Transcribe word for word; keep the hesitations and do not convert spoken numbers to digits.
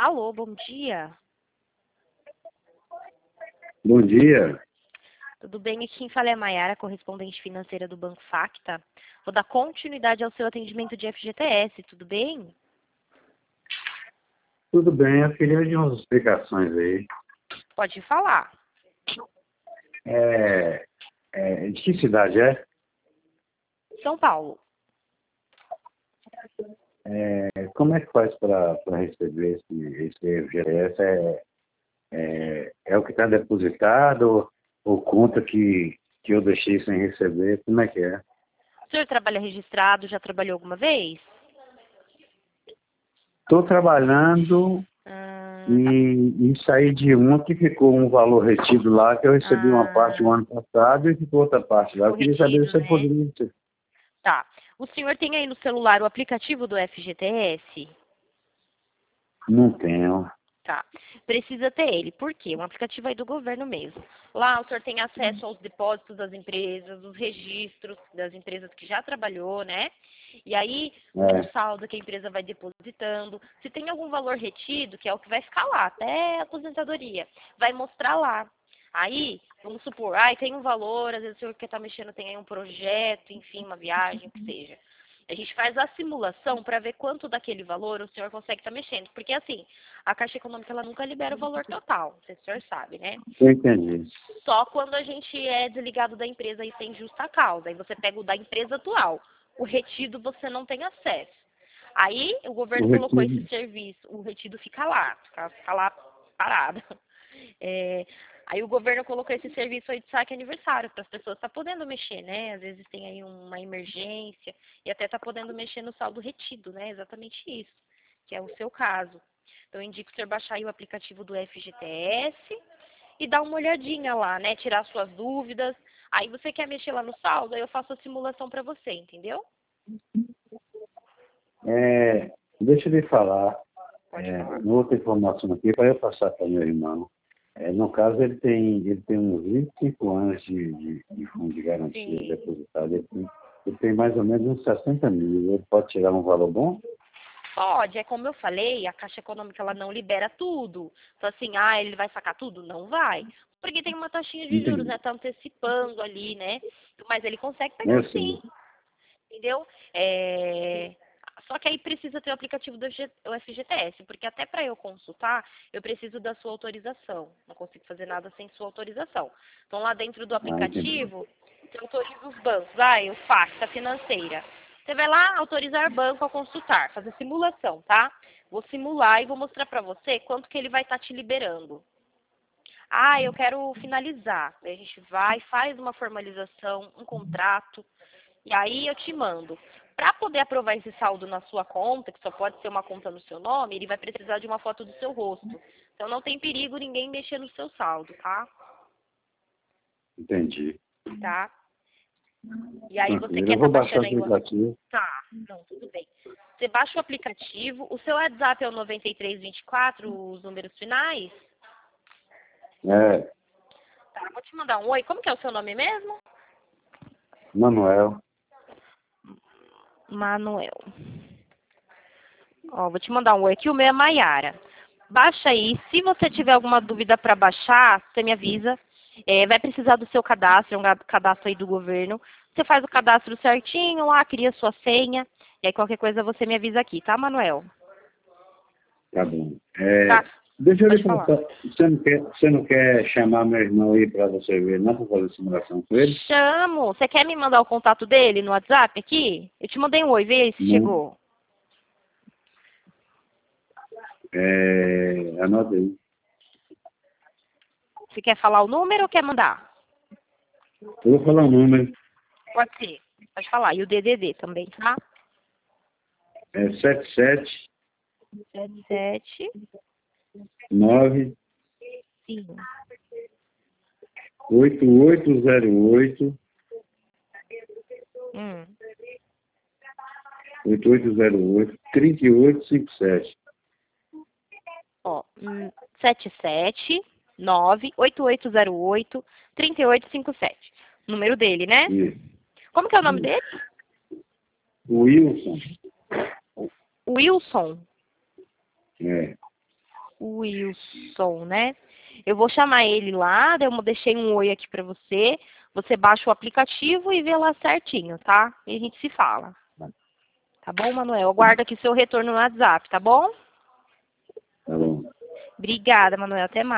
Alô, bom dia. Bom dia. Tudo bem? Aqui quem fala é a Mayara, correspondente financeira do Banco Facta. Vou dar continuidade ao seu atendimento de F G T S, tudo bem? Tudo bem, eu queria de umas explicações aí. Pode falar. É, é, de que cidade é? São Paulo. É, como é que faz para receber esse, esse F G T S? É, é, é o que está depositado ou, ou conta que, que eu deixei sem receber? Como é que é? O senhor trabalha registrado, já trabalhou alguma vez? Estou trabalhando Ah, tá. e, e saí de uma que ficou um valor retido lá, que eu recebi uma parte o Ah, ano passado e ficou outra parte lá. Eu queria saber corrigido, se você né? poderia... Tá. O senhor tem aí no celular o aplicativo do F G T S? Não tenho. Tá. Precisa ter ele. Por quê? Um aplicativo aí do governo mesmo. Lá o senhor tem acesso aos depósitos das empresas, os registros das empresas que já trabalhou, né? E aí, o É, saldo que a empresa vai depositando. Se tem algum valor retido, que é o que vai ficar lá, até a aposentadoria, vai mostrar lá. Aí, vamos supor, ai, tem um valor, às vezes o senhor que está mexendo tem aí um projeto, enfim, uma viagem, o que seja. A gente faz a simulação para ver quanto daquele valor o senhor consegue estar mexendo. Porque, assim, a Caixa Econômica ela nunca libera o valor total, não sei se o senhor sabe, né? eu entendi. Só quando a gente é desligado da empresa e sem justa causa. Aí você pega o da empresa atual. O retido você não tem acesso. Aí o O governo colocou esse retido. serviço, o retido fica lá, fica, fica lá parado. É, aí o governo colocou esse serviço aí de saque aniversário para as pessoas estar tá podendo mexer, né? Às vezes tem aí uma emergência e até tá podendo mexer no saldo retido, né? Exatamente isso, que é o seu caso. Então eu indico o senhor baixar aí o aplicativo do F G T S e dar uma olhadinha lá, né? Tirar suas dúvidas. Aí você quer mexer lá no saldo, aí eu faço a simulação para você, entendeu? É, deixa eu lhe falar, Pode é, falar. uma outra informação aqui para eu passar para meu irmão. É, no caso, ele tem, ele tem uns vinte e cinco anos de, de, de fundo de garantia Sim. depositado. Ele tem, ele tem mais ou menos uns sessenta mil. Ele pode tirar um valor bom? Pode, é como eu falei, a Caixa Econômica ela não libera tudo. Então assim, ah, ele vai sacar tudo? Não vai. Porque tem uma taxinha de juros, né? Entendi. Tá antecipando ali, né? Mas ele consegue pegar Eu sim, sei. entendeu? É... Só que aí precisa ter o aplicativo do F G T S, porque até para eu consultar, eu preciso da sua autorização. Não consigo fazer nada sem sua autorização. Então lá dentro do Ah, entendi. aplicativo, você autoriza os bancos. Ah, eu faço a financeira. Você vai lá, autorizar banco a consultar, fazer simulação, tá? Vou simular e vou mostrar para você quanto que ele vai estar te liberando. Ah, eu quero finalizar. Daí a gente vai, faz uma formalização, um contrato, e aí eu te mando. Para poder aprovar esse saldo na sua conta, que só pode ser uma conta no seu nome, ele vai precisar de uma foto do seu rosto. Então não tem perigo ninguém mexer no seu saldo, tá? Entendi. Tá? E aí você Tranquilo. quer Eu estar vou baixar o baixando aí o... aplicativo. Tá, não, tudo bem. Você baixa o aplicativo, o seu WhatsApp é o noventa e três vinte e quatro, os números finais? É, Tá, vou te mandar um oi. Como que é o seu nome mesmo? Manuel. Manuel. Ó, vou te mandar um oi aqui, o meu é Maiara. Baixa aí. Se você tiver alguma dúvida para baixar, você me avisa. É, vai precisar do seu cadastro, é um ga- cadastro aí do governo. Você faz o cadastro certinho lá, cria sua senha. E aí qualquer coisa você me avisa aqui, tá, Manuel? Tá bom. Tá? É, deixa eu lhe Pode falar. perguntar, você não quer, você não quer chamar meu irmão aí para você ver, não, para fazer simulação com ele? Chamo. Você quer me mandar o contato dele no WhatsApp aqui? Eu te mandei um oi, vê aí se Não. chegou. É, anota aí. Você quer falar o número ou quer mandar? Eu vou falar o número. Pode ser. Pode falar. E o D D D também, tá? É sete sete Sete, sete, nove sim. oito oito zero oito Hum. oito oito zero oito três oito cinco sete. Ó, hum, sete sete nove oito oito zero oito três oito cinco sete. Número dele, né? Isso, Como que é o nome isso. dele? Wilson. Wilson. É. o Wilson, né? Eu vou chamar ele lá, daí eu deixei um oi aqui pra você. Você baixa o aplicativo e vê lá certinho, tá? E a gente se fala. Tá bom, Manuel? Aguardo aqui seu retorno no WhatsApp, tá bom? Tá bom. Obrigada, Manuel. Até mais.